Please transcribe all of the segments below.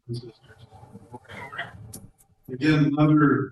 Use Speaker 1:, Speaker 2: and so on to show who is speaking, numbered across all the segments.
Speaker 1: Again, another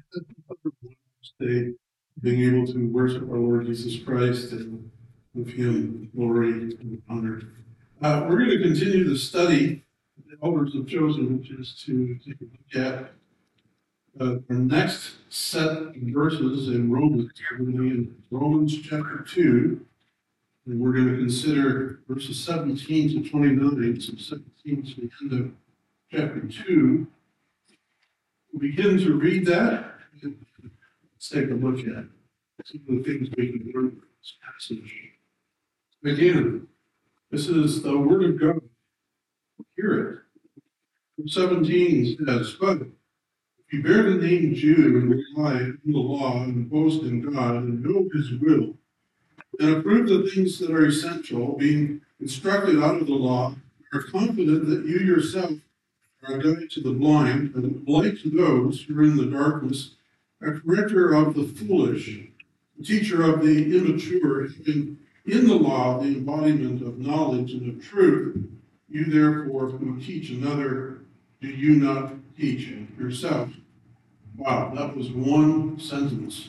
Speaker 1: day, being able to worship our Lord Jesus Christ and give Him glory and honor. We're going to continue the study the elders have chosen, which is to take a look at our next set of verses in Romans. We're going to be in Romans chapter 2, and we're going to consider verses 17 to 29, so 17 to the end of chapter 2. We'll begin to read that. Let's take a look at some of the things we can learn from this passage. Again, this is the Word of God. Hear it. Verse 17 says, "But if you bear the name Jew and rely on the law and boast in God and know His will, and approve the things that are essential, being instructed out of the law, are confident that you yourself are a guide to the blind, and light to those who are in the darkness, a corrector of the foolish, a teacher of the immature, having in the law the embodiment of knowledge and of truth. You therefore who teach another, do you not teach yourself?" Wow, that was one sentence.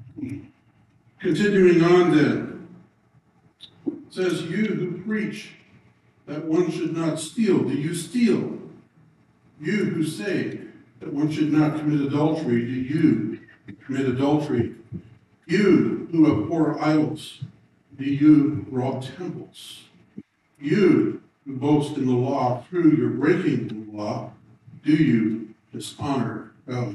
Speaker 1: Continuing on then, it says, "You who preach that one should not steal, do you steal? You who say that one should not commit adultery, do you commit adultery? You who abhor idols, do you rob temples? You who boast in the law through your breaking the law, do you dishonor God?"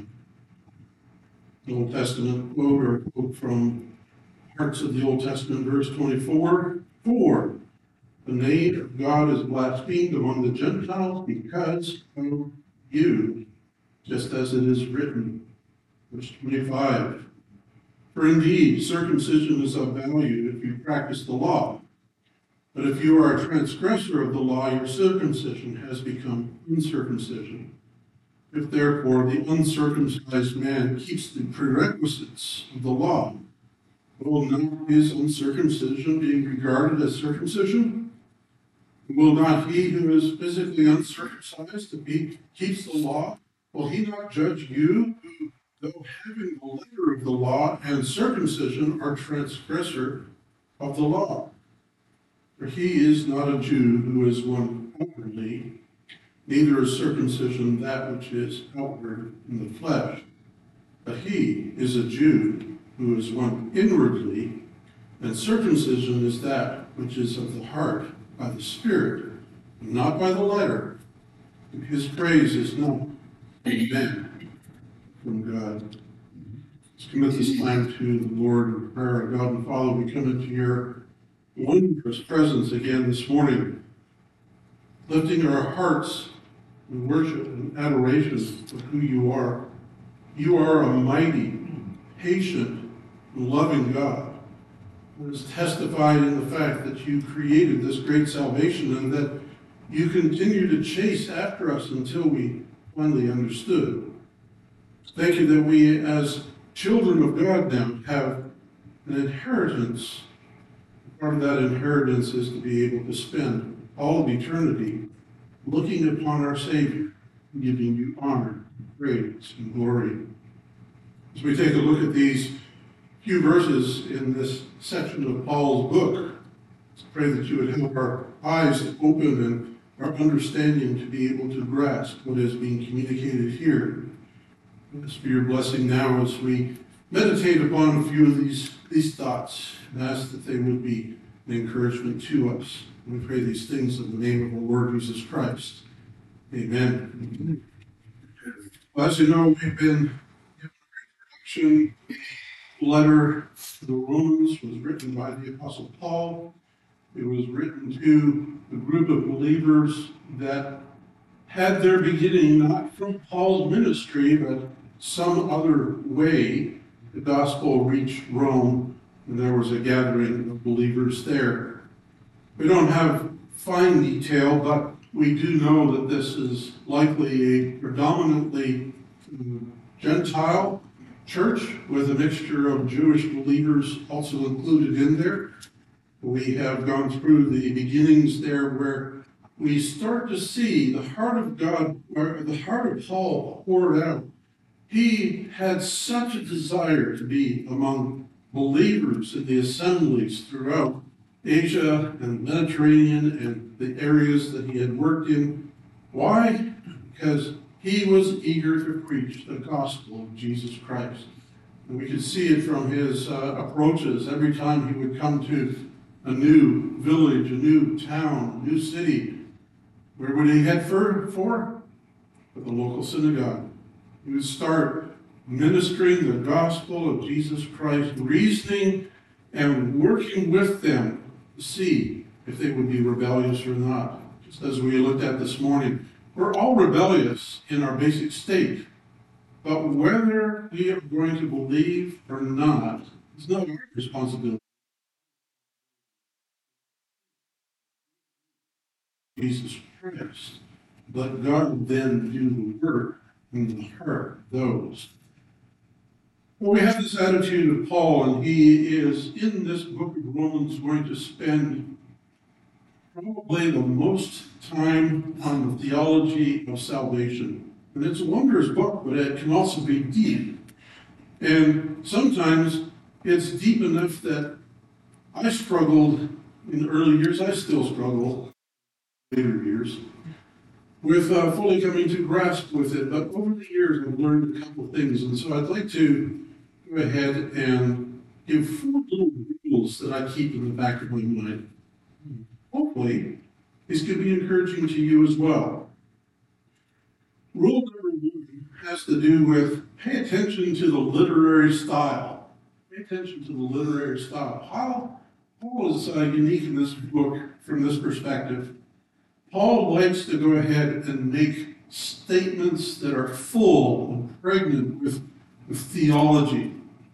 Speaker 1: The Old Testament quote, or a quote from parts of the Old Testament, verse 24, "For the name of God is blasphemed among the Gentiles because of you, just as it is written." Verse 25, "For indeed circumcision is of value if you practice the law. But if you are a transgressor of the law, your circumcision has become uncircumcision. If therefore the uncircumcised man keeps the prerequisites of the law, will not his uncircumcision be regarded as circumcision? Will not he who is physically uncircumcised keeps the law? Will he not judge you who, though having the letter of the law and circumcision, are transgressor of the law? For he is not a Jew who is one outwardly, neither is circumcision that which is outward in the flesh, but he is a Jew who is one inwardly, and circumcision is that which is of the heart by the Spirit, and not by the letter. And his praise is not amen from God." Let's commit this time to the Lord in prayer. God and Father, we come into your wondrous presence again this morning, lifting our hearts in worship and adoration of who you are. You are a mighty, patient, and loving God, who is testified in the fact that you created this great salvation and that you continue to chase after us until we finally understood. Thank you that we, as children of God now, have an inheritance. Part of that inheritance is to be able to spend all of eternity looking upon our Savior, giving you honor, praise, and glory. As we take a look at these few verses in this section of Paul's book, let's pray that you would help our eyes to open and our understanding to be able to grasp what is being communicated here. Ask for your blessing now as we meditate upon a few of these thoughts and ask that they would be an encouragement to us. We pray these things in the name of our Lord Jesus Christ. Amen. Well, as you know, we've been given a introduction. The letter to the Romans was written by the Apostle Paul. It was written to a group of believers that had their beginning not from Paul's ministry, but some other way. The gospel reached Rome, and there was a gathering of believers there. We don't have fine detail, but we do know that this is likely a predominantly Gentile church with a mixture of Jewish believers also included in there. We have gone through the beginnings there where we start to see the heart of God, or the heart of Paul poured out. He had such a desire to be among believers in the assemblies throughout Asia and the Mediterranean and the areas that he had worked in. Why? Because he was eager to preach the gospel of Jesus Christ. And we could see it from his approaches every time he would come to a new village, a new town, a new city. Where would he head for? For the local synagogue. He would start ministering the gospel of Jesus Christ, reasoning and working with them to see if they would be rebellious or not. Just as we looked at this morning, we're all rebellious in our basic state. But whether we are going to believe or not is not our responsibility. Jesus Christ. Let God then do the work in the heart of those. Well, we have this attitude of Paul, and he is in this book of Romans going to spend probably the most time on the theology of salvation. And it's a wondrous book, but it can also be deep. And sometimes it's deep enough that I struggled in the early years, I still struggle in later years, with fully coming to grasp with it. But over the years, I've learned a couple of things. And so I'd like to go ahead and give 4 little rules that I keep in the back of my mind. Hopefully, these could be encouraging to you as well. Rule number 1 has to do with pay attention to the literary style. Pay attention to the literary style. Paul is unique in this book from this perspective. Paul likes to go ahead and make statements that are full and pregnant with theology.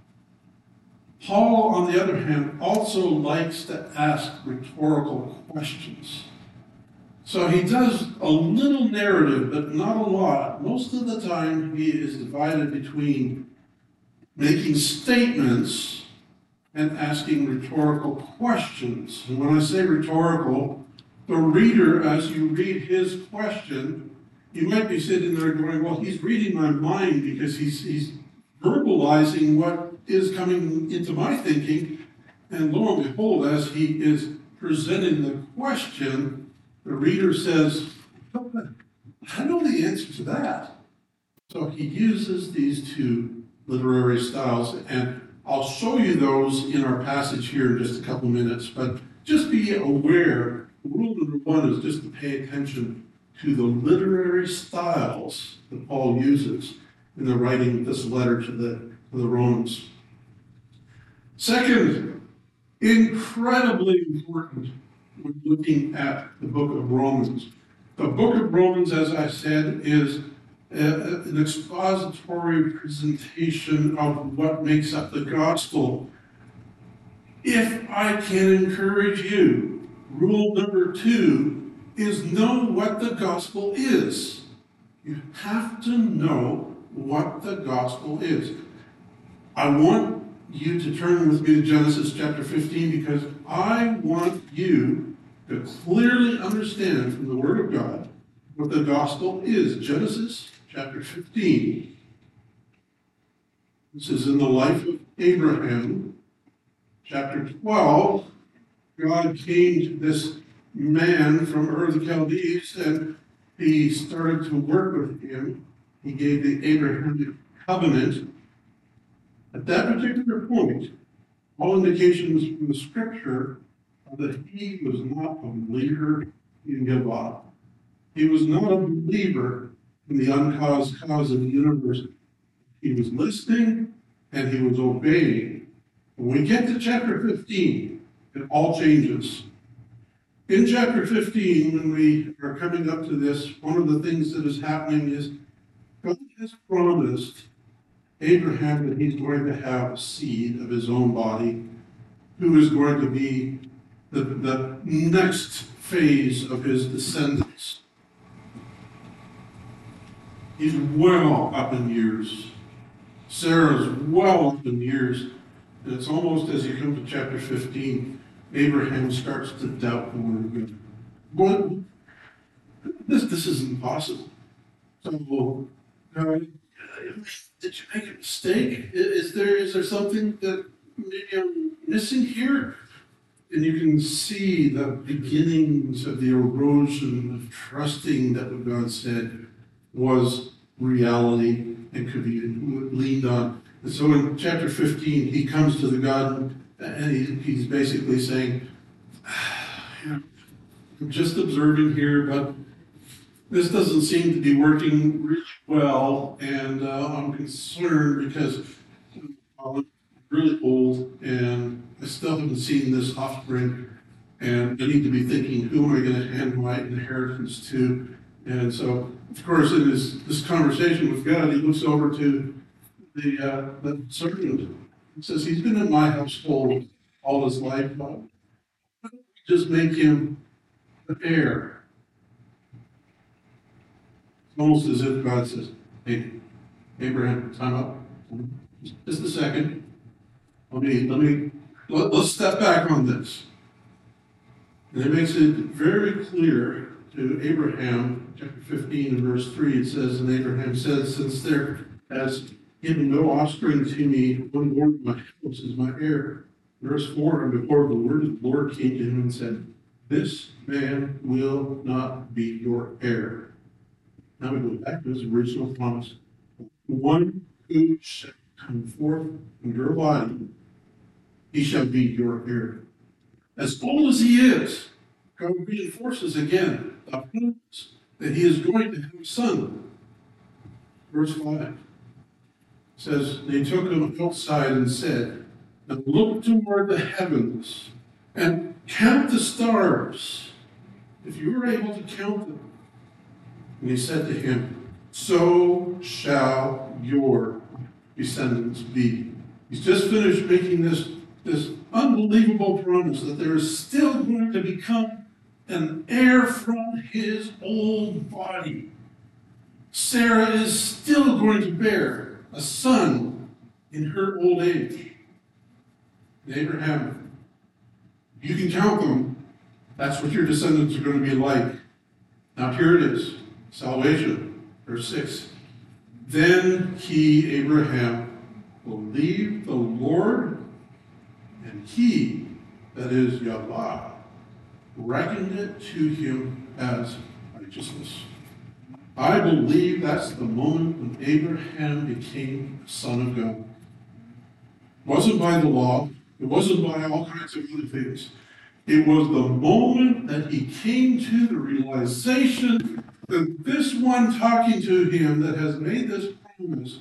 Speaker 1: Paul, on the other hand, also likes to ask rhetorical questions. So he does a little narrative, but not a lot. Most of the time, he is divided between making statements and asking rhetorical questions. And when I say rhetorical, the reader, as you read his question, you might be sitting there going, well, he's reading my mind because he's verbalizing what is coming into my thinking. And lo and behold, as he is presenting the question, the reader says, I know the answer to that. So he uses these 2 literary styles, and I'll show you those in our passage here in just a couple minutes, but just be aware, rule number 1 is just to pay attention to the literary styles that Paul uses in the writing of this letter to the Romans. Second, incredibly important when looking at the book of Romans. The book of Romans, as I said, is an expository presentation of what makes up the gospel. If I can encourage you, rule number 2 is know what the gospel is. You have to know what the gospel is. I want you to turn with me to Genesis chapter 15 because I want you to clearly understand from the Word of God what the gospel is. Genesis chapter 15. This is in the life of Abraham. Chapter 12, God came to this man from Ur of the Chaldees, and he started to work with him. He gave the Abrahamic covenant. At that particular point, all indications from the scripture are that he was not a believer in Gilgal. He was not a believer in the uncaused cause of the universe. He was listening and he was obeying. When we get to chapter 15, it all changes. In chapter 15, when we are coming up to this, one of the things that is happening is God has promised Abraham that he's going to have a seed of his own body who is going to be the next phase of his descendants. He's well up in years. Sarah's well up in years. And it's almost as you come to chapter 15, Abraham starts to doubt the word of God. This isn't possible. So, did you make a mistake? Is there something that maybe I'm missing here? And you can see the beginnings of the erosion of trusting that what God said was reality and could be leaned on. And so in chapter 15, he comes to the God and he's basically saying, I'm just observing here, but this doesn't seem to be working really well, and I'm concerned because I'm really old and I still haven't seen this offspring, and I need to be thinking, who am I going to hand my inheritance to? And so, of course, in this conversation with God, he looks over to the servant. He says, he's been in my household all his life. Just make him the heir. It's almost as if God says, hey, Abraham, time up. Just a second. Let's step back on this. And it makes it very clear to Abraham, chapter 15 and verse 3, it says, and Abraham said, since there has given no offspring to me, one born of my house is my heir. Verse 4, and before the word of the Lord came to him and said, this man will not be your heir. Now we go back to his original promise. The one who shall come forth from your body, he shall be your heir. As old as he is, God reinforces again the promise that he is going to have a son. Verse 5 says, they took him outside and said, now look toward the heavens and count the stars, if you are able to count them. And he said to him, so shall your descendants be. He's just finished making this unbelievable promise that there is still going to become an heir from his old body. Sarah is still going to bear a son in her old age. And Abraham, you can count them. That's what your descendants are going to be like. Now here it is. Salvation, verse 6. Then he, Abraham, believed the Lord, and he, that is Yahweh, reckoned it to him as righteousness. I believe that's the moment when Abraham became the son of God. It wasn't by the law. It wasn't by all kinds of other things. It was the moment that he came to the realization that this one talking to him that has made this promise,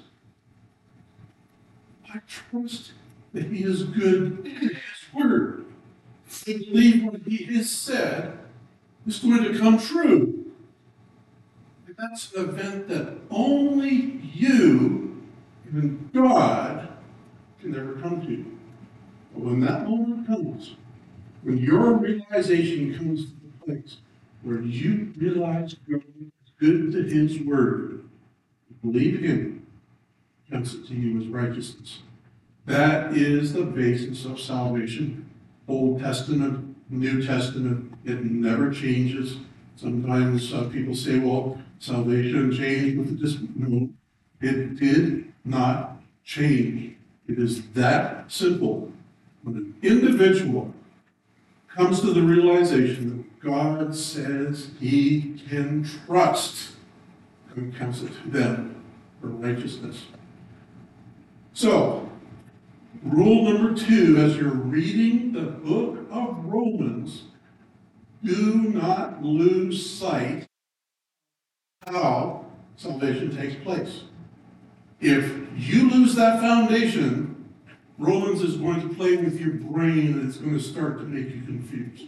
Speaker 1: I trust that he is good in his word. I believe what he has said is going to come true. And that's an event that only you and God can ever come to. But when that moment comes, when your realization comes to the place where you realize God is good to his word, believe him, counts it to you as righteousness. That is the basis of salvation. Old Testament, New Testament, it never changes. Sometimes people say, well, salvation changed with the No, it did not change. It is that simple. When an individual comes to the realization that God says he can trust, God counts it to them for righteousness. So, rule number 2, as you're reading the book of Romans, do not lose sight of how salvation takes place. If you lose that foundation, Romans is going to play with your brain and it's going to start to make you confused.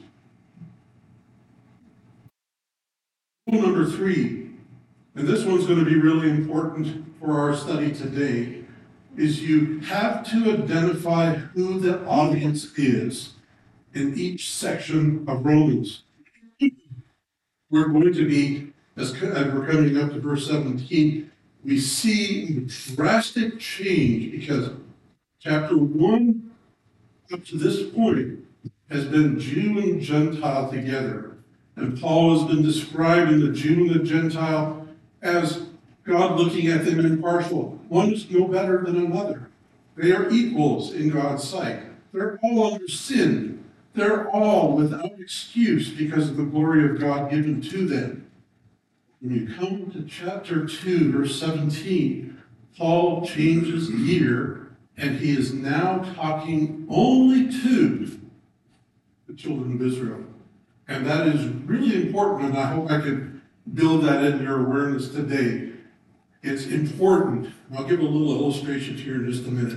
Speaker 1: Rule number 3, and this one's going to be really important for our study today, is you have to identify who the audience is in each section of Romans. We're going to be, as we're coming up to verse 17, we see a drastic change because chapter 1 up to this point has been Jew and Gentile together. And Paul has been described in the Jew and the Gentile as God looking at them impartial. One is no better than another. They are equals in God's sight. They're all under sin. They're all without excuse because of the glory of God given to them. When you come to chapter 2, verse 17, Paul changes gear, and he is now talking only to the children of Israel. And that is really important, and I hope I can build that in your awareness today. It's important. I'll give a little illustration here in just a minute.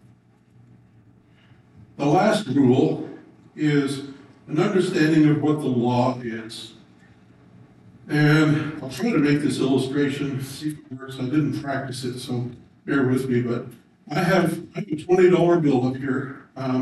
Speaker 1: The last rule is an understanding of what the law is. And I'll try to make this illustration, see if it works. I didn't practice it, so bear with me, but I have a $20 bill up here.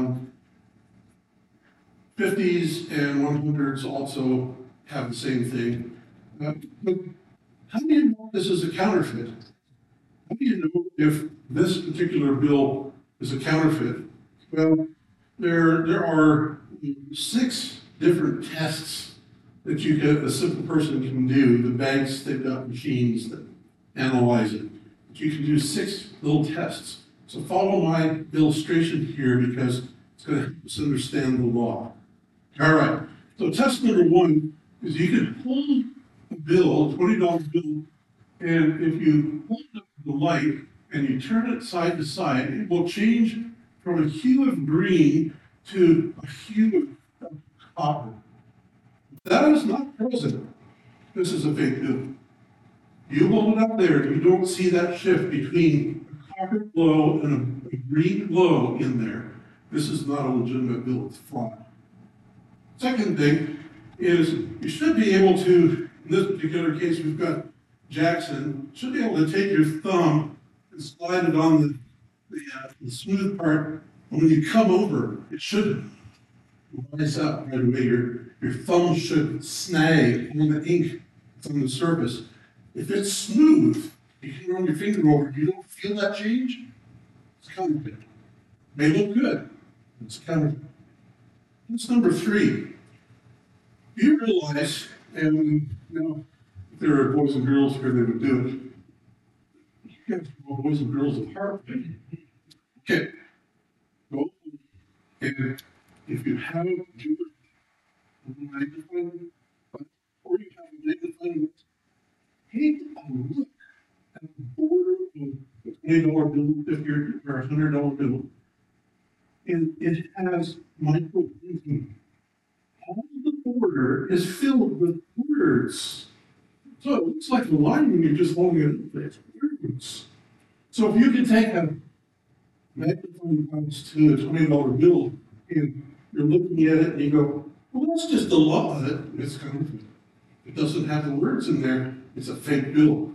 Speaker 1: 50s and 100s also have the same thing. But how do you know this is a counterfeit? How do you know if this particular bill is a counterfeit? Well, there are 6 different tests that a simple person can do. The banks, they've got machines that analyze it. But you can do 6 little tests. So follow my illustration here because it's going to help us understand the law. All right. So test number 1 is you can hold a bill, $20 bill, and if you hold up the light and you turn it side to side, it will change from a hue of green to a hue of copper. That is not present. This is a fake bill. You hold it up there, and you don't see that shift between a copper glow and a green glow in there. This is not a legitimate bill, it's fraud. Second thing is you should be able to, in this particular case we've got Jackson, should be able to take your thumb and slide it on the smooth part. And when you come over, it should rise up right away. Your thumb should snag on the ink that's on the surface. If it's smooth, you can run your finger over it, you don't feel that change, it's counterfeit. May look good, it's counterfeit. That's number 3. Do you realize, and if there are boys and girls here, they would do it. You guys are boys and girls at heart. Okay. Go. And if you have a magnifying glass, or you have a magnifying glass, take a look at the border of a $20 bill, $50 or $100 bill, and it has micro printing. All the border is filled with words. So it looks like a line when you're just holding it up. It's words. So if you can take a magnifying glass to a $20 bill and you're looking at it and you go, well, that's just the law of it. It's counterfeit. It doesn't have the words in there. It's a fake bill.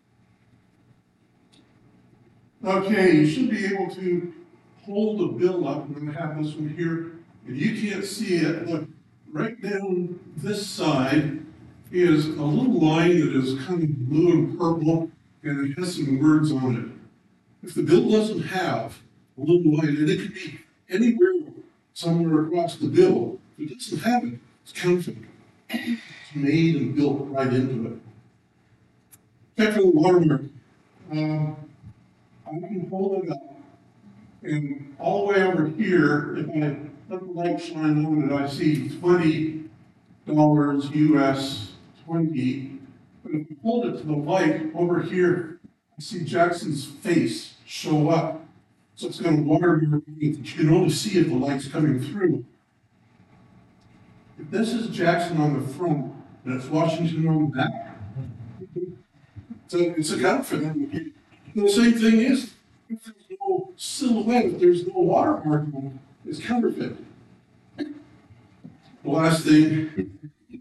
Speaker 1: Okay, you should be able to hold the bill up. I'm going to have this one here. If you can't see it, look, right down this side is a little line that is kind of blue and purple, and it has some words on it. If the bill doesn't have a little line, and it could be anywhere, somewhere across the bill, if it doesn't have it, it's counterfeit. It's made and built right into it. Check for the watermark. I can hold it up, and all the way over here, if I let the light shine on it, I see $20 US 20. But if I hold it to the light over here, I see Jackson's face show up. So it's going to watermark it. You can only see if the light's coming through. If this is Jackson on the front, and it's Washington on the back, it's a counterfeit. The same thing is, if there's no silhouette, if there's no watermark on it, it's counterfeit. The last thing,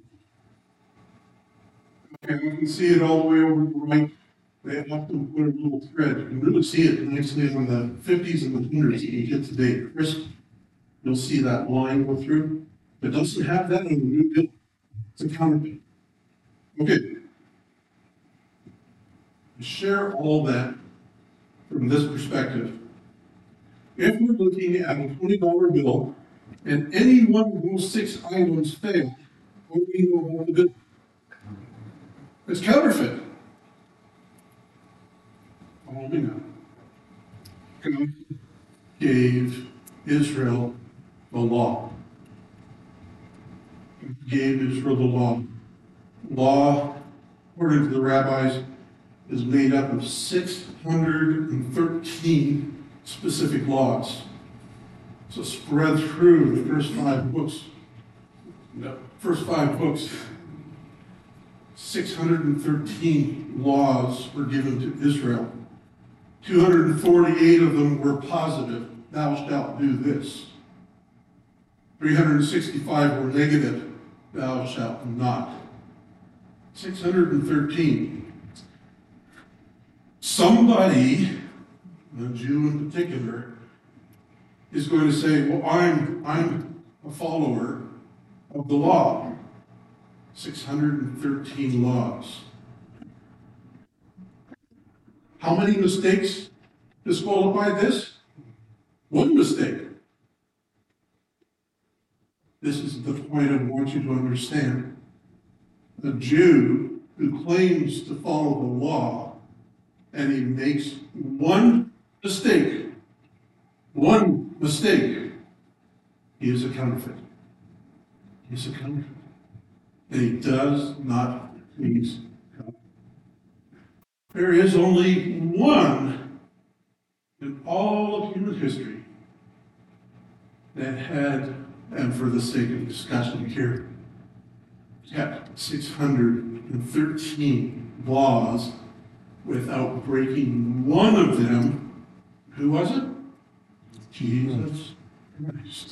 Speaker 1: okay, you can see it all the way over to the right. They have to put a little thread. You can really see it nicely on the 50s and the 100s that you get today. Crisp, you'll see that line go through. It doesn't have that on the new bill. It's a counterfeit. Okay. Share all that from this perspective. If we're looking at a $20 bill and any one of those 6 items fail, What do we know about the biblical? It's counterfeit. All we know. God gave Israel the law. He gave Israel the law. Law, according to the rabbis, is made up of 613 specific laws. So spread through the first five books. The first five books, 613 laws were given to Israel. 248 of them were positive. Thou shalt do this. 365 were negative. Thou shalt not. 613. Somebody, a Jew in particular, is going to say, well, I'm a follower of the law. 613 laws. How many mistakes disqualify this? One mistake. This is the point I want you to understand. A Jew who claims to follow the law and he makes one mistake, he is a counterfeit. He is a counterfeit. And he does not please God. There is only one in all of human history that had, and for the sake of discussion here, kept 613 laws without breaking one of them. Who was it? Jesus Christ.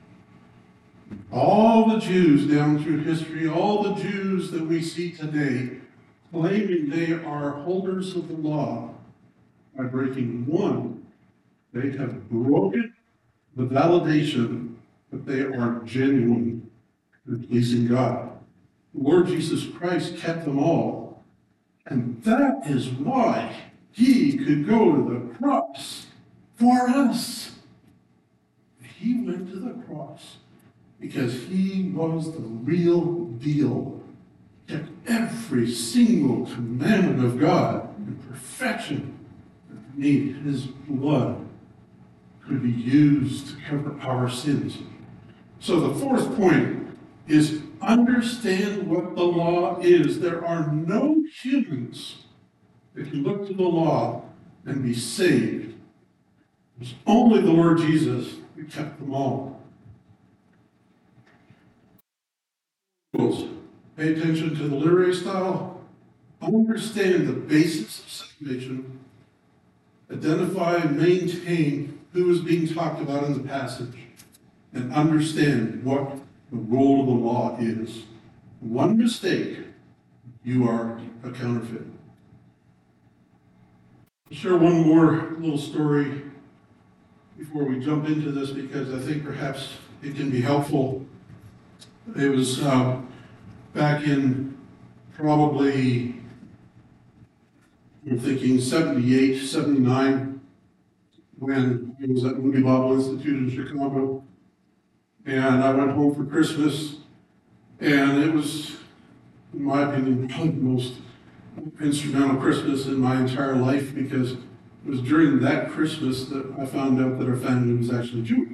Speaker 1: All the Jews down through history, all the Jews that we see today, claiming they are holders of the law, by breaking one, they have broken the validation that they are genuine and pleasing God. The Lord Jesus Christ kept them all. And that is why he could go to the cross for us. He went to the cross because he was the real deal. He kept every single commandment of God in perfection. Need his blood could be used to cover our sins. So the fourth point is understand what the law is. There are no humans that can look to the law and be saved. It's only the Lord Jesus who kept them all. Pay attention to the literary style. Understand the basis of salvation. Identify and maintain who is being talked about in the passage. And understand what the role of the law is. One mistake, you are a counterfeit. I'll share one more little story before we jump into this because I think perhaps it can be helpful. It was back in probably, I'm thinking 78, 79, when I was at Moody Bible Institute in Chicago. And I went home for Christmas, and it was, in my opinion, probably the most instrumental Christmas in my entire life because it was during that Christmas that I found out that our family was actually Jewish.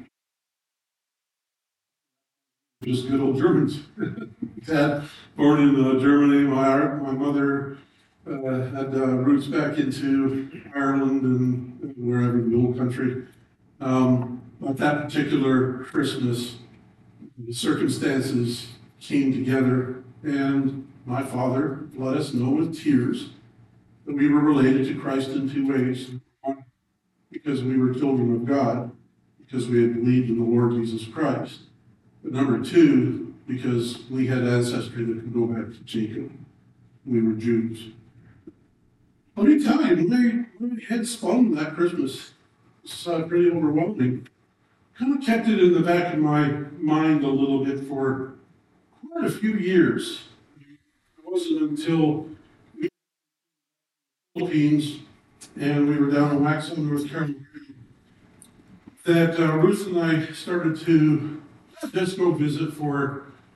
Speaker 1: Just good old Germans. Dad, born in Germany, my mother had roots back into Ireland and wherever, the old country. But that particular Christmas, the circumstances came together, and my father let us know with tears that we were related to Christ in two ways. One, because we were children of God, because we had believed in the Lord Jesus Christ. But number two, because we had ancestry that could go back to Jacob. We were Jews. Let me tell you, when my head spun that Christmas, it's pretty overwhelming. Kind of kept it in the back of my mind a little bit for quite a few years. It wasn't until we were in the Philippines and we were down in Waxhaw, North Carolina, that Ruth and I started to just go visit for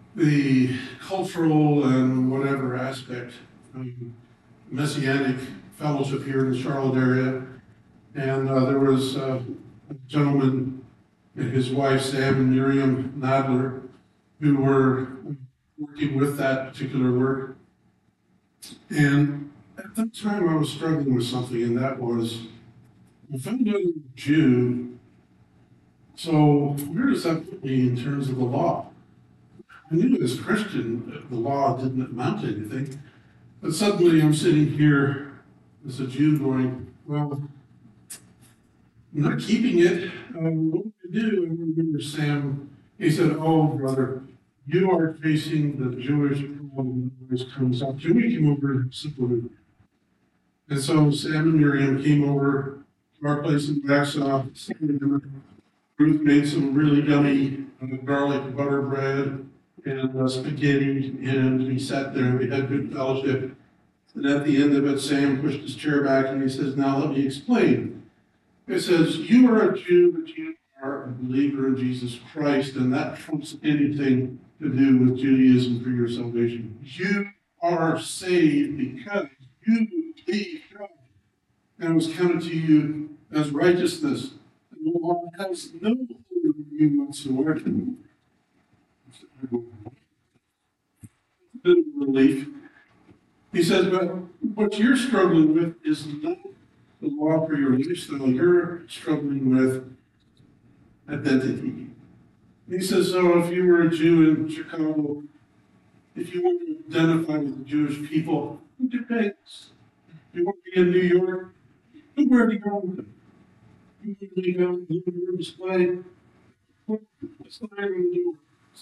Speaker 1: the cultural and whatever aspect, Messianic fellowship here in the Charlotte area. And there was a gentleman and his wife, Sam and Miriam Nadler, who were working with that particular work. And at that time, I was struggling with something, and that was I found out I'm a Jew. So where does that put me in terms of the law? I knew as a Christian that the law didn't amount to anything, but suddenly I'm sitting here as a Jew going, well, I'm not keeping it. What do I do? I remember Sam, he said, oh, brother, you are facing the Jewish problem that always comes up. Jimmy came over and supplemented. And so Sam and Miriam came over to our place in Waxhaw. Ruth made some really yummy garlic butter bread and spaghetti, and we sat there and we had good fellowship. And at the end of it, Sam pushed his chair back and he says, now let me explain. It says, you are a Jew, but you are a believer in Jesus Christ, and that trumps anything to do with Judaism for your salvation. You are saved because you believe God, and it was counted to you as righteousness. And the law has no hold on you whatsoever. It's a bit of relief. He says, but what you're struggling with is not the law for your lifestyle. You're struggling with identity. He says, so if you were a Jew in Chicago, if you want to identify with the Jewish people, who depends? If you want to be in New York, where do you go with them? You want to go to the display? What's the name of the door?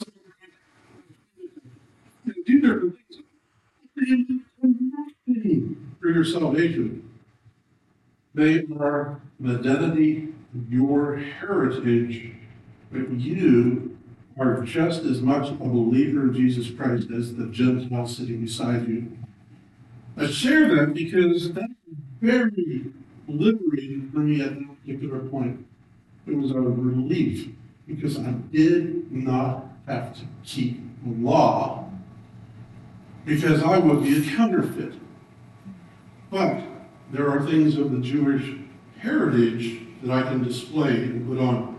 Speaker 1: Do different things. For your salvation. They are an identity, your heritage, but you are just as much a believer in Jesus Christ as the Gentile sitting beside you. I share that because that's very liberating for me at that particular point. It was a relief because I did not have to keep the law because I would be a counterfeit. But there are things of the Jewish heritage that I can display and put on.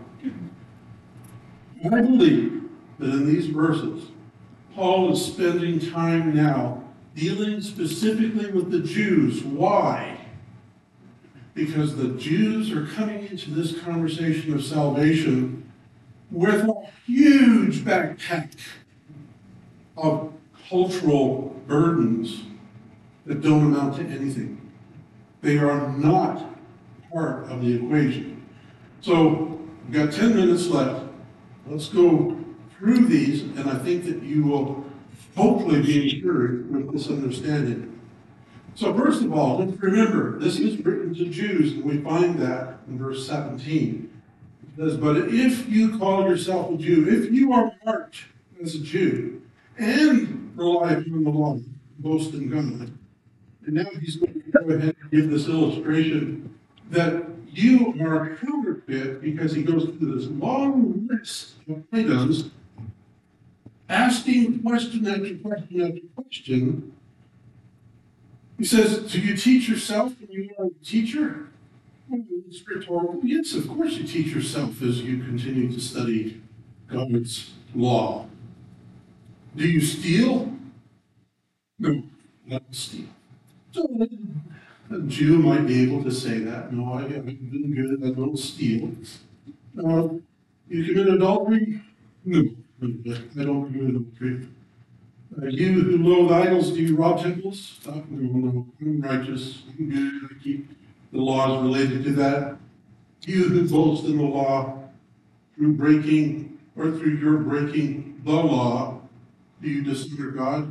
Speaker 1: I believe that in these verses, Paul is spending time now dealing specifically with the Jews. Why? Because the Jews are coming into this conversation of salvation with a huge backpack of cultural burdens that don't amount to anything. They are not part of the equation. So, we've got 10 minutes left. Let's go through these, and I think that you will hopefully be encouraged with this understanding. So first of all, let's remember, this is written to Jews, and we find that in verse 17. It says, but if you call yourself a Jew, if you are marked as a Jew, and rely upon the law, boast in God. And now he's going to go ahead and give this illustration that you are a counterfeit because he goes through this long list of items, asking question after question after question. He says, do you teach yourself when you are a teacher? Well, it's rhetorical. Yes, of course you teach yourself as you continue to study God's law. Do you steal? No, not steal. So a Jew might be able to say that. No, I haven't been good. I don't steal. You commit adultery? No, I don't commit adultery. You who loathe idols, do you rob temples? No, I'm righteous. I'm good. I keep the laws related to that. You who boast in the law through breaking or through your breaking the law, do you dishonor God?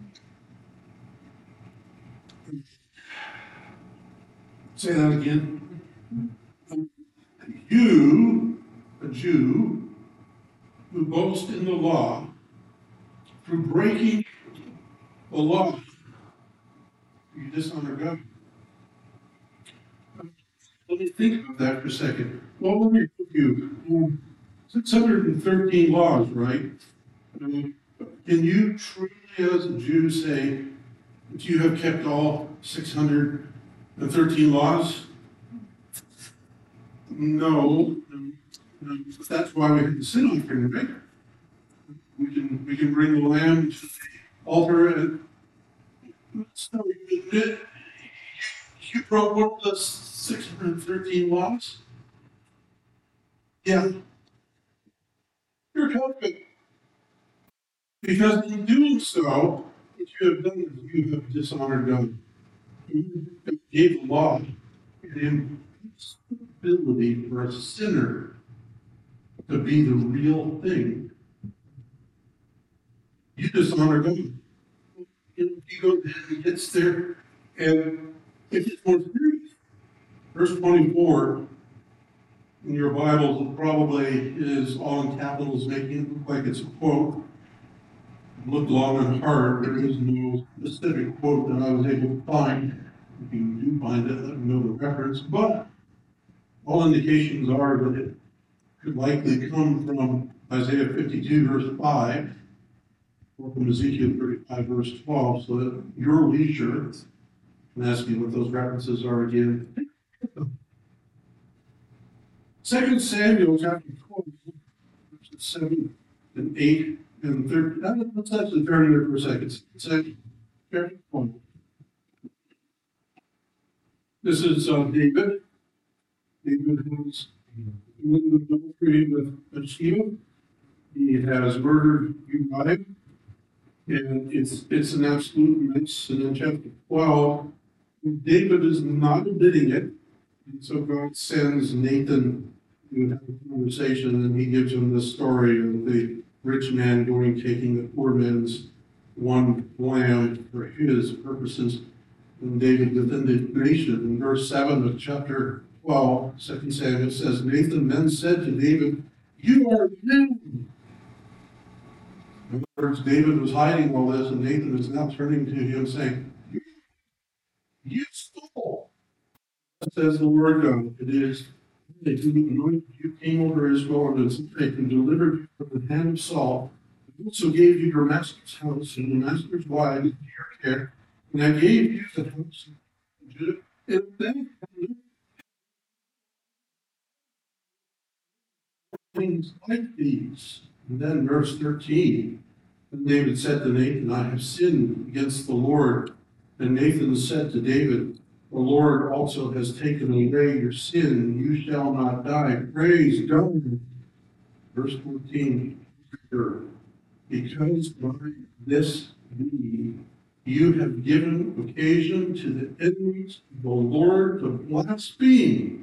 Speaker 1: Say that again. You, a Jew, who boast in the law, through breaking the law, you dishonor God. Let me think about that for a second. Well, let me give you 613 laws, right? Can you truly, as a Jew, say that you have kept all 613 laws? No. That's why we have the sin offering, right? We can bring the lamb to the altar and so you admit you broke one of the 613 laws? Yeah. You're covered. Because in doing so, what you have done is you have dishonored God. You gave the law the ability for a sinner to be the real thing. You dishonor God. You go ahead and gets there, and it gets more serious. Verse 24 in your Bibles probably is all in capitals, making it look like it's a quote. Look long and hard. There is no specific quote that I was able to find. If you do find it, let me know the reference. But all indications are that it could likely come from Isaiah 52, verse 5, or from Ezekiel 35, verse 12, so that your leisure can ask me what those references are again. 2 Samuel chapter 12, verses 7 and 8 and 13. Let's actually turn there for a second. 2 chapter 12. This is David. David has committed adultery with Bathsheba. He has murdered Uriah, and it's an absolute mess. And in chapter 12, David is not admitting it, and so God sends Nathan to have a conversation, and he gives him the story of the rich man going, taking the poor man's one lamb for his purposes. And David with indignation. In verse 7 of chapter 12, 2 Samuel says, Nathan then said to David, you are man. In other words, David was hiding all this, and Nathan is now turning to him saying, you stole. Says the Lord God, it is they who anointed you came over Israel and delivered you from the hand of Saul. I also gave you your master's house and your master's wives into your care, and I gave you the house of Judah. And then things like these. And then verse 13, and David said to Nathan, I have sinned against the Lord. And Nathan said to David, the Lord also has taken away your sin, you shall not die. Praise God. Verse 14, because by this deed you have given occasion to the enemies of the Lord to blaspheme.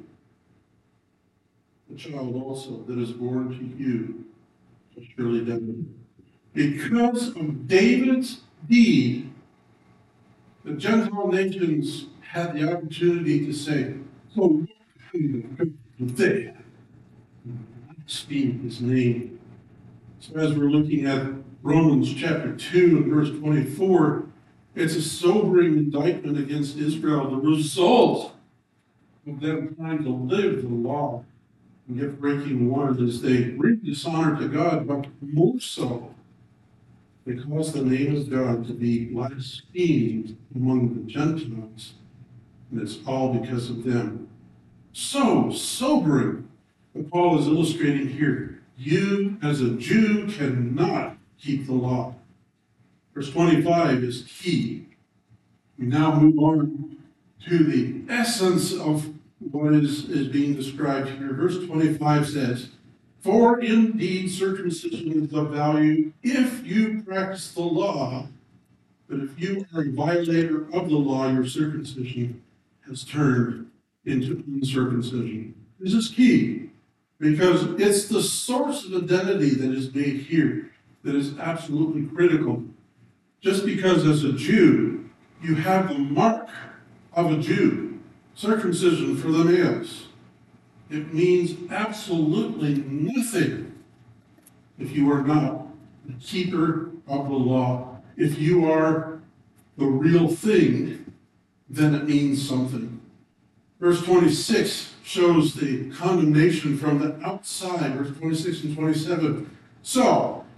Speaker 1: The child also that is born to you shall surely die. Because of David's deed, the Gentile nations had the opportunity to say, oh, they blaspheme his name. So as we're looking at Romans chapter 2 and verse 24, it's a sobering indictment against Israel, the result of them trying to live the law and yet breaking one as they bring dishonor to God, but more so, they cause the name of God to be blasphemed among the Gentiles, and it's all because of them. So sobering that Paul is illustrating here. You, as a Jew, cannot keep the law. Verse 25 is key. We now move on to the essence of what is being described here. Verse 25 says, for indeed circumcision is of value if you practice the law, but if you are a violator of the law, your circumcision has turned into uncircumcision. This is key, because it's the source of identity that is made here that is absolutely critical. Just because as a Jew, you have the mark of a Jew, circumcision for the males, it means absolutely nothing if you are not the keeper of the law. If you are the real thing, then it means something. Verse 26 shows the condemnation from the outside. Verse 26 and 27. So,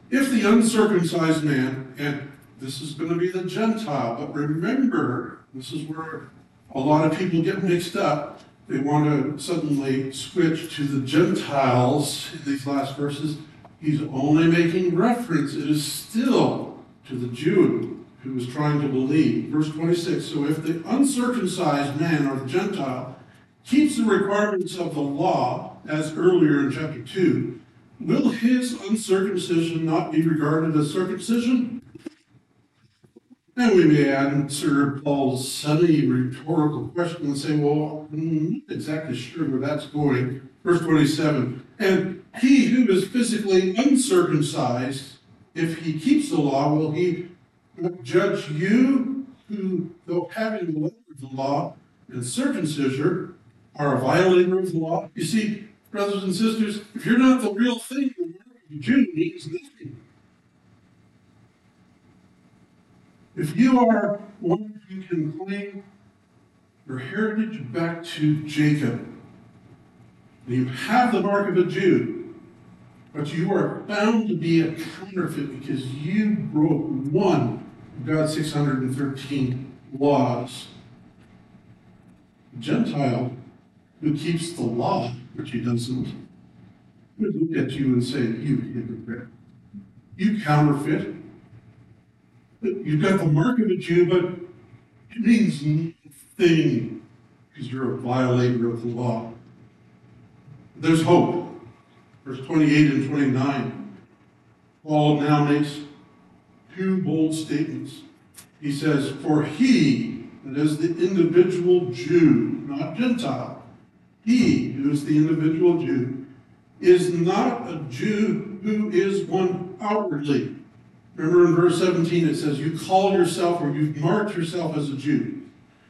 Speaker 1: If the uncircumcised man, and this is going to be the Gentile, but remember, this is where a lot of people get mixed up. They want to suddenly switch to the Gentiles in these last verses. He's only making reference, it is still to the Jew who is trying to believe. Verse 26, so if the uncircumcised man or the Gentile keeps the requirements of the law, as earlier in chapter 2, will his uncircumcision not be regarded as circumcision? And we may answer Paul's semi-rhetorical question and say, well, I'm not exactly sure where that's going. Verse 27, and he who is physically uncircumcised, if he keeps the law, will he judge you who, though having the letter of the law and circumcision, are a violator of the law? You see, brothers and sisters, if you're not the real thing, the mark of a Jew means nothing. If you are one who can claim your heritage back to Jacob, and you have the mark of a Jew, but you are bound to be a counterfeit because you broke one of God's 613 laws. The Gentile who keeps the law, which he doesn't, would look at you and say, you hypocrite, you counterfeit. You've got the mark of a Jew, but it means nothing because you're a violator of the law. There's hope. Verse 28 and 29. Paul now makes two bold statements. He says, for he, that is the individual Jew, not Gentile, he who is the individual Jew, is not a Jew who is one outwardly. Remember in verse 17 it says, you call yourself or you've marked yourself as a Jew.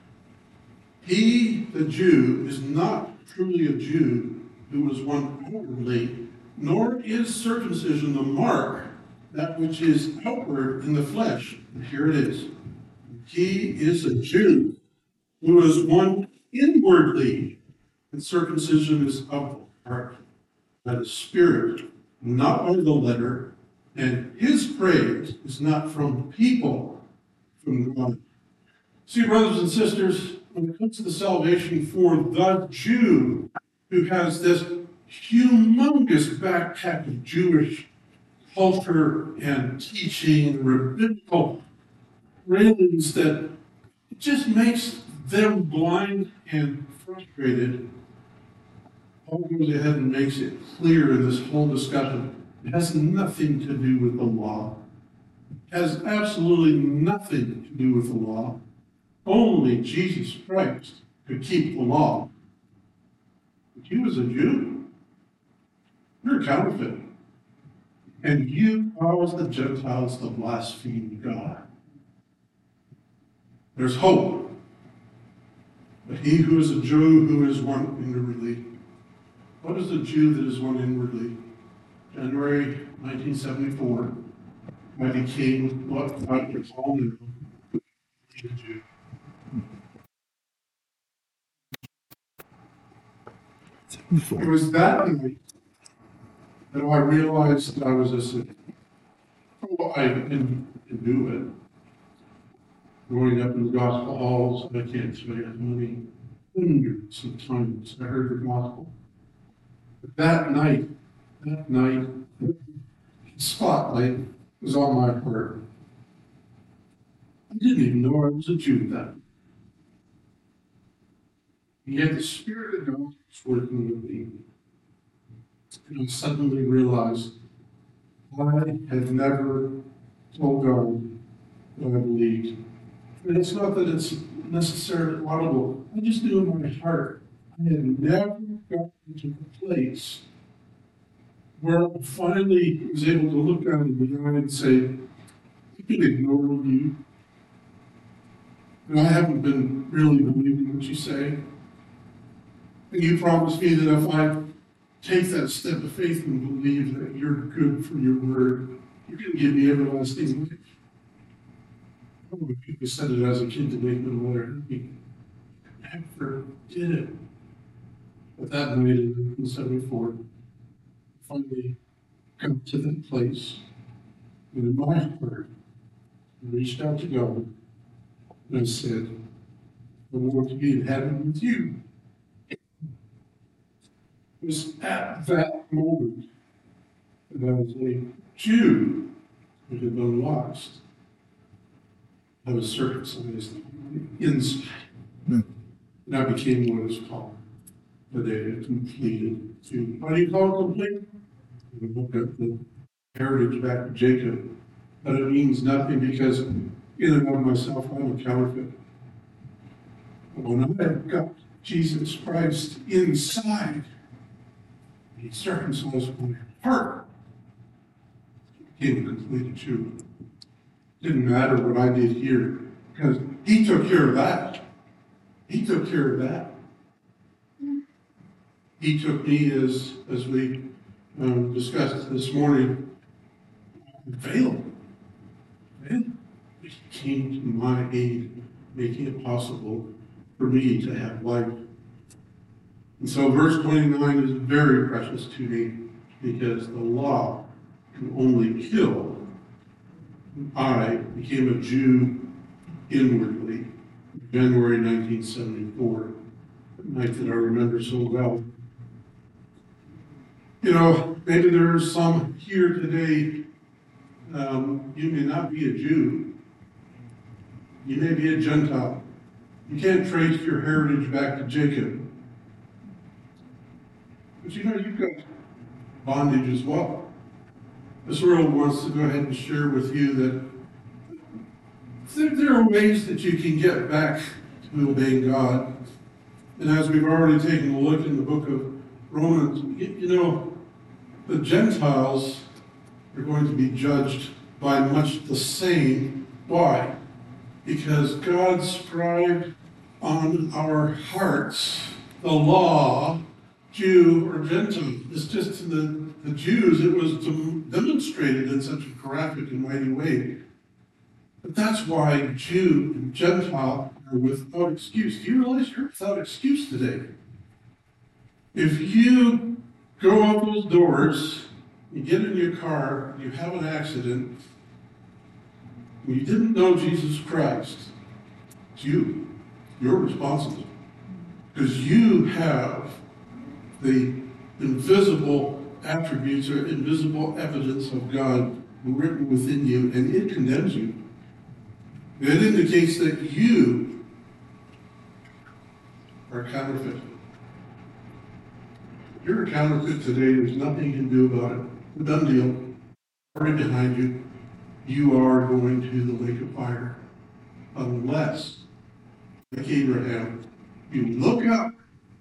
Speaker 1: He, the Jew, is not truly a Jew who is one outwardly, nor is circumcision the mark, that which is outward in the flesh. And here it is. He is a Jew who is one inwardly, and circumcision is of the heart, by the Spirit, not by the letter. And his praise is not from people, from God. See, brothers and sisters, when it comes to the salvation for the Jew, who has this humongous backpack of Jewish culture and teaching, rabbinical railings that just makes them blind and frustrated, Paul goes ahead and makes it clear in this whole discussion. It has nothing to do with the law. It has absolutely nothing to do with the law. Only Jesus Christ could keep the law. But you as a Jew, you're a counterfeit. And you cause the Gentiles to blaspheme God. There's hope. But he who is a Jew who is one inwardly. What is a Jew that is one inwardly? January 1974, I became what I would call now a Jew. It was that night that I realized that I was a sinner. Oh, I didn't do it. Growing up in the gospel halls, I can't tell you how many hundreds of times I heard the gospel. But that night, the spotlight was on my heart. I didn't even know I was a Jew then. And yet the Spirit of God was working with me. And I suddenly realized I had never told God what I believed. And it's not that it's necessarily audible. I just knew in my heart I had never gotten to the place where I finally was able to look out in the eye and say, I can ignore you. And I haven't been really believing what you say. And you promised me that if I take that step of faith and believe that you're good for your word, you're going to give me everlasting life. Probably people said it as a kid to make me aware. I never did it. But that night in 1974, finally come to that place And in my heart, I reached out to God and I said, I want to be in heaven with you. It was at that moment that as a Jew who had been lost, I was circumcised inside. And I became what is called today a completed Jew. How do you call it complete? We look at the heritage back to Jacob, but it means nothing because in and of myself I'm a counterfeit. But when I got Jesus Christ inside, He circumcised my heart. He became a completed Jew. Didn't matter what I did here, because He took care of that. He took care of that. He took me as we discussed this morning, available. He came to my aid, making it possible for me to have life. And so verse 29 is very precious to me because the law can only kill. I became a Jew inwardly, January 1974, a night that I remember so well. You know, maybe there are some here today, you may not be a Jew, you may be a Gentile. You can't trace your heritage back to Jacob. But you know, you've got bondage as well. This world wants to go ahead and share with you that there are ways that you can get back to obeying God. And as we've already taken a look in the book of Romans, you know, the Gentiles are going to be judged by much the same. Why? Because God scribed on our hearts the law, Jew or Gentile. It's just to the Jews, it was demonstrated in such a graphic and mighty way. But that's why Jew and Gentile are without excuse. Do you realize you're without excuse today? If you go out those doors, you get in your car, you have an accident, and you didn't know Jesus Christ, it's you. You're responsible. Because you have the invisible attributes or invisible evidence of God written within you, and it condemns you. It indicates that you are counterfeit. If you're a counterfeit today, there's nothing you can do about it. It's a done deal. Already behind you, you are going to the lake of fire. Unless, like Abraham, you look up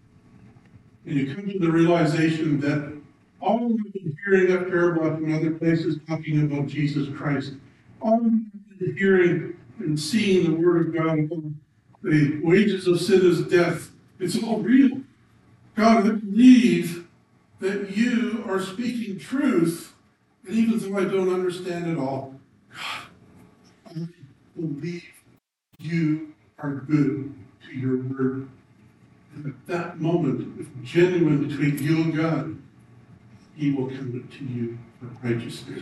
Speaker 1: and you come to the realization that all we've been hearing up here about in other places talking about Jesus Christ, all we've been hearing and seeing the Word of God about the wages of sin is death, it's all real. God, I believe that you are speaking truth, and even though I don't understand it all, God, I believe you are good to your word. And at that moment, if genuine between you and God, He will come to you for righteousness.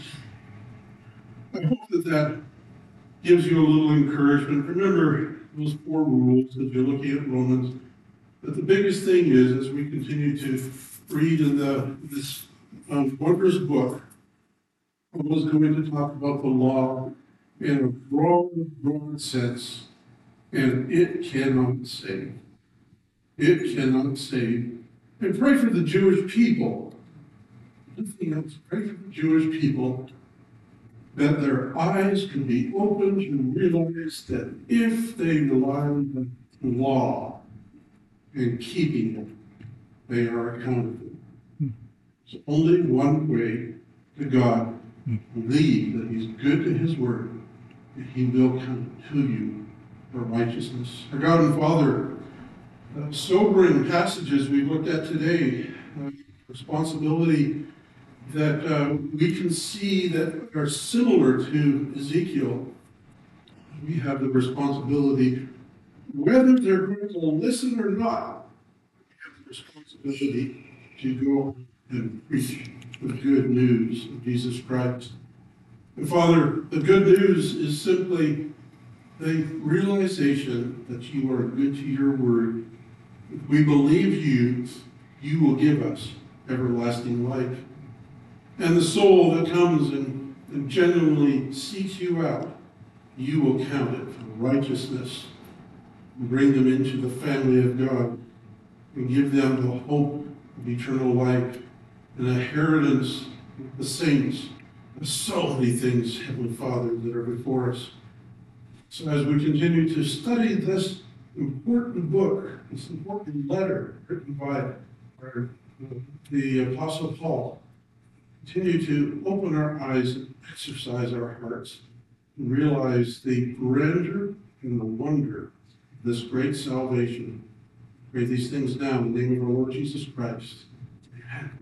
Speaker 1: I hope that gives you a little encouragement. Remember those 4 rules that you're looking at Romans. But the biggest thing is, as we continue to read in this wondrous book, Paul is going to talk about the law in a broad sense, and it cannot save. It cannot save. And pray for the Jewish people. Nothing else. Pray for the Jewish people that their eyes can be opened and realize that if they rely on the law and keeping it, they are accountable. There's only one way to God. Believe that He's good to His word, and He will come to you for righteousness. Our God and Father, sobering passages we looked at today, responsibility that we can see that are similar to Ezekiel. We have the responsibility, whether they're going to listen or not, we have the responsibility to go and preach the good news of Jesus Christ. And Father, the good news is simply the realization that you are good to your word. If we believe you, you will give us everlasting life. And the soul that comes and genuinely seeks you out, you will count it for righteousness and bring them into the family of God and give them the hope of eternal life and inheritance of the saints. There's so many things, Heavenly Father, that are before us. So as we continue to study this important book, this important letter written by the Apostle Paul, continue to open our eyes and exercise our hearts and realize the grandeur and the wonder of this great salvation. Pray these things now in the name of our Lord Jesus Christ. Amen.